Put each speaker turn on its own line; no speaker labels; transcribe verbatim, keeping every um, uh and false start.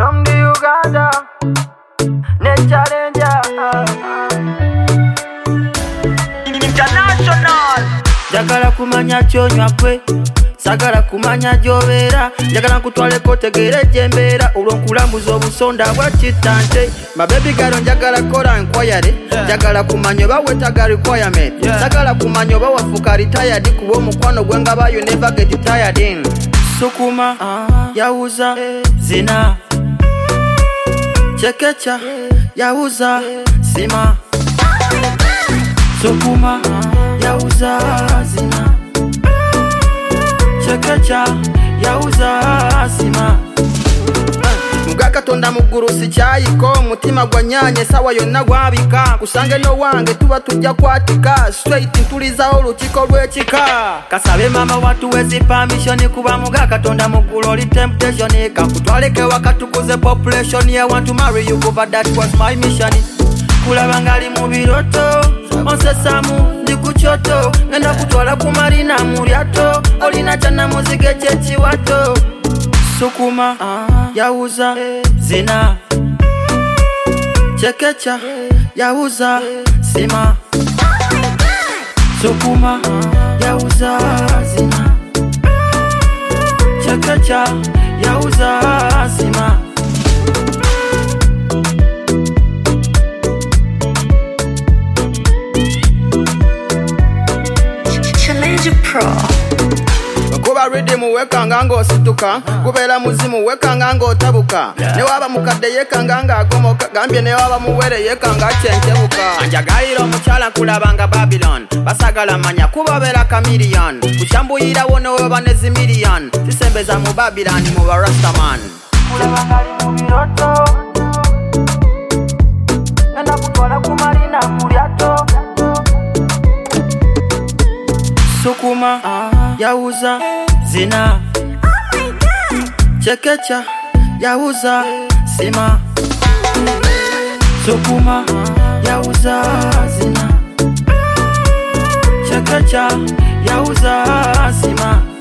from the Uganda, Nature Ranger International. Jagala kumanya kyonywa kwe, sagala kumanya gy'obeera, njagala nkutwaleko tegeera gy'embeera, olwo nkulambuza obusonda bwa kitante. My baby girl njagala kola inquiry, njagala kumanya oba wetaaga requirement, sagala kumanya oba wafuuka retired kuba omukwano gwe ngaba you never get tired in. Sukuma, yawuza, zina, chekecha, yawuza, sima. Sukuma, yawuza, zina, chekecha, yawuza, sima. Muga Katonda muggulu sikyayiko, mutima gwanyanye sawa yonna gwabika, kusange no wange tuba tujja kwatika, straight ntulizawo olutiko lw'ekika. Kasabe mama watuwezi permission kuba muga Katonda muggulu oli temptation, kakutwaleke wakatukuze population, I want to marry you kuba that was my mission. Kulaba ngali mu biroto, onsesamu ndi ku kyoto, ngenda kutwala ku marina mu lyato, olina kyana muzige ky'ekiwato. Sukuma, yawuza, zina, chekecha, yawuza, sima. Sukuma, yawuza, zina, chekecha, yawuza, sima.
Challenge Pro.
Kuba ready muweka nganga osituka, kubeera muzimu weka nganga otabuka, ne waba mukadde yeka nganga agomoka, gambye ne waba muwere yeka nga kyenkebuka. Anjagalira omukyala nkulabanga Babylon, basagala manya kuba beera chameleon, kukyambuyira wono weba ne zimillion, sisembeza mu Babylon mu ba Rastaman. Kulabanga ali mu biroto, ngenda kutwala ku marina mu lyato. Sukuma, yawuza, zina, chekecha, yawuza, sima. Sukuma, yawuza, zina, chekecha, yawuza, sima.